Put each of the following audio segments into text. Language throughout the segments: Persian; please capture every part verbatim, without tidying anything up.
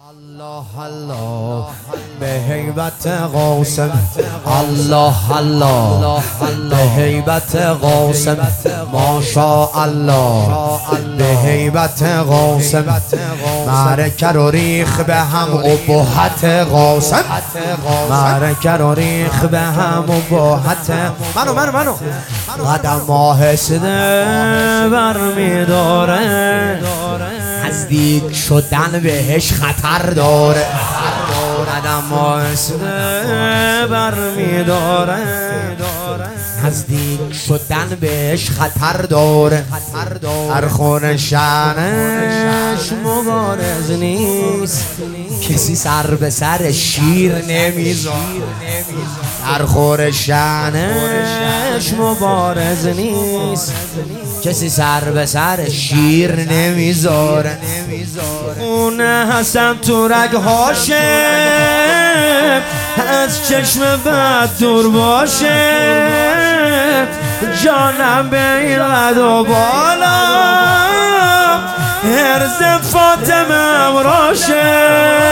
الله الله به هیبت قاسم، الله الله به هیبت قاسم، ماشاءالله به هیبت قاسم، معرکه رو ریخ به هم ابهت قاسم، معرکه رو ریخ به هم ابهت منو منو منو قدم آهسته برمیداره، نزدیک شدن بهش خطر داره، قدم آهسته برمیداره، نزدیک شدن بهش خطر داره، هر خون شأنش مبارز نیست، کسی سر به سر شیر نمیذاره، هر خور شأنش مبارز نیست، کسی سر به سر شیر نمیذاره، اون حسن تو رگهاشه از چشم بد دور باشه، جانم به این قد و بالا هرز فاطمه امراشه،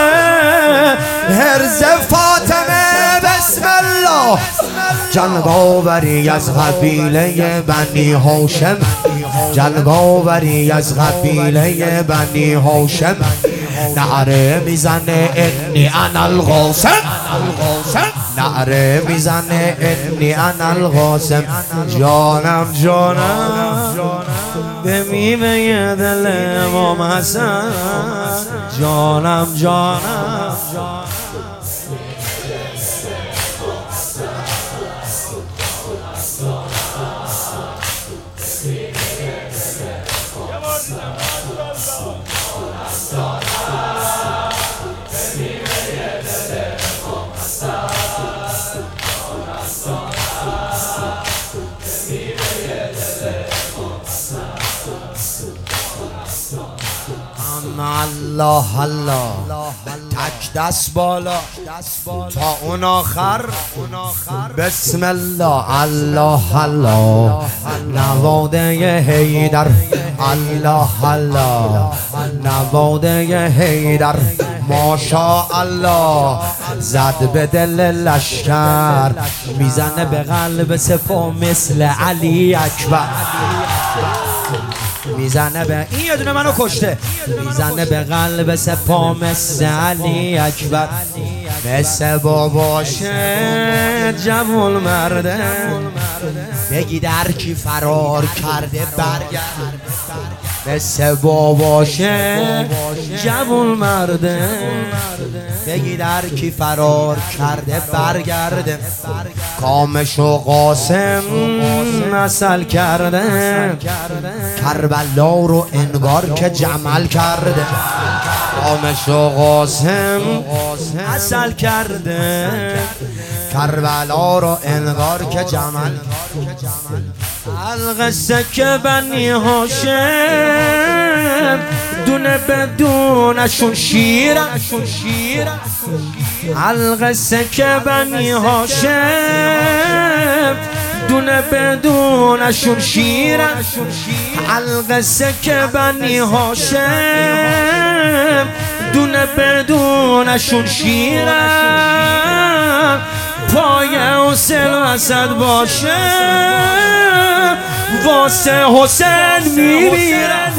هرز فاطمه بسم الله، جلوه آوری از قبیله بنی هاشم، جلوه آوری از قبیله بنی هاشم، نعره میزنه انی انا القاسم، نعره میزنه انی انا القاسم، جانم جانم به میوه دل امام حسن، جانم جانم الله الله تک دست بالا تا اون آخر، بسم الله الله الله نواده حیدر، الله الله نواده حیدر، ماشاءالله زد به دل لشکر، میزنه به قلب سپاه مثل علی اکبر، میزنه به این یه دونه منو کشته، میزنه به قلب سپاه مثل علی اکبر، مثل باباشه جوون مرده، بگی در کی فرار کرده برگرد، مثل باباشه جوون مرده، بگی در کی فرار کرده برگرده، کامشو قاسم مثل کرده، کربلا رو انگار که جمل کرده، کامشو قاسم مثل کرده، کربلا رو انگار که جمل، القصه که بنی هاشم دونه بدونشون شیره، القصه که بنی هاشم دونه بدونشون شیره، القصه که بنی هاشم دونه بدونشون شیره، پای حسین اسد باشه واسه حسین میمیرن،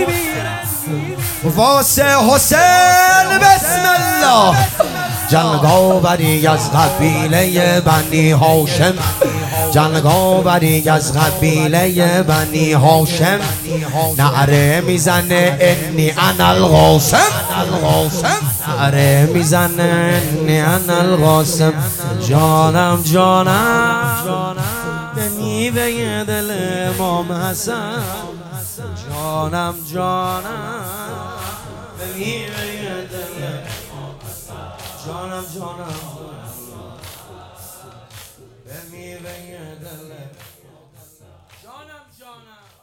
واسه حسین بسم الله، جلوه آوری از قبیله بنی هاشم، جلوه آوری از قبیله بنی هاشم، نعره میزنه انی انا القاسم، نعره میزنه انی انا القاسم، جانم جانم به میوه دل امام حسن، جانم جانم به میوه دل امام حسن، جانم جانم به میوه دل، جانم جانم